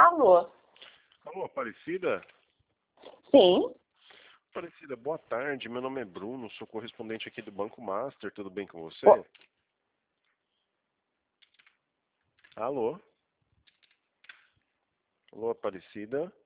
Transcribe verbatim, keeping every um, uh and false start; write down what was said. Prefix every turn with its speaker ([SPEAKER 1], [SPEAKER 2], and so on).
[SPEAKER 1] Alô?
[SPEAKER 2] Alô, Aparecida?
[SPEAKER 1] Sim?
[SPEAKER 2] Aparecida, boa tarde. Meu nome é Bruno, sou correspondente aqui do Banco Master. Tudo bem com você?
[SPEAKER 1] Ô.
[SPEAKER 2] Alô? Alô, Aparecida?